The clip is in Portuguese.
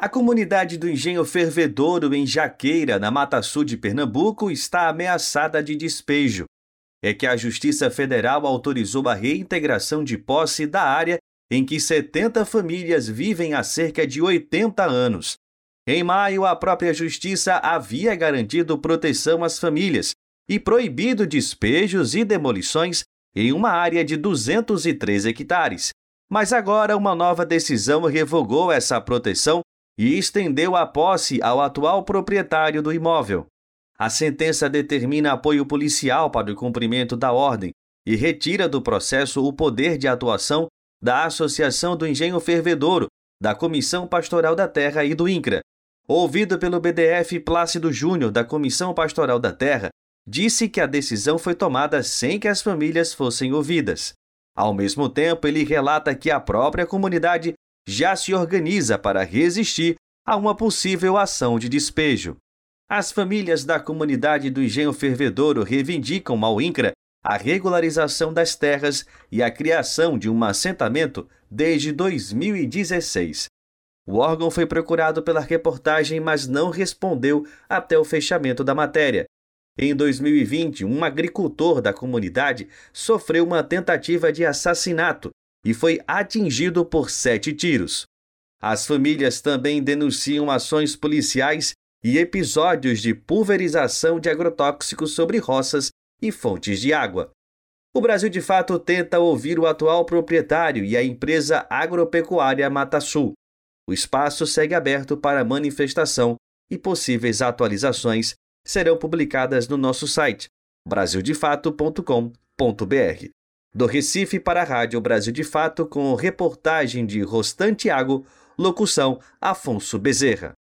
A comunidade do Engenho Fervedouro, em Jaqueira, na Mata Sul de Pernambuco, está ameaçada de despejo. É que a Justiça Federal autorizou a reintegração de posse da área em que 70 famílias vivem há cerca de 80 anos. Em maio, a própria Justiça havia garantido proteção às famílias e proibido despejos e demolições em uma área de 203 hectares. Mas agora uma nova decisão revogou essa proteção e estendeu a posse ao atual proprietário do imóvel. A sentença determina apoio policial para o cumprimento da ordem e retira do processo o poder de atuação da Associação do Engenho Fervedouro, da Comissão Pastoral da Terra e do INCRA. Ouvido pelo BDF, Plácido Júnior, da Comissão Pastoral da Terra, disse que a decisão foi tomada sem que as famílias fossem ouvidas. Ao mesmo tempo, ele relata que a própria comunidade já se organiza para resistir a uma possível ação de despejo. As famílias da comunidade do Engenho Fervedouro reivindicam ao INCRA a regularização das terras e a criação de um assentamento desde 2016. O órgão foi procurado pela reportagem, mas não respondeu até o fechamento da matéria. Em 2020, um agricultor da comunidade sofreu uma tentativa de assassinato e foi atingido por 7 tiros. As famílias também denunciam ações policiais e episódios de pulverização de agrotóxicos sobre roças e fontes de água. O Brasil de Fato tenta ouvir o atual proprietário e a empresa agropecuária Mata Sul. O espaço segue aberto para manifestação e possíveis atualizações serão publicadas no nosso site brasildefato.com.br. Do Recife para a Rádio Brasil de Fato, com reportagem de Rostan Tiago, locução Afonso Bezerra.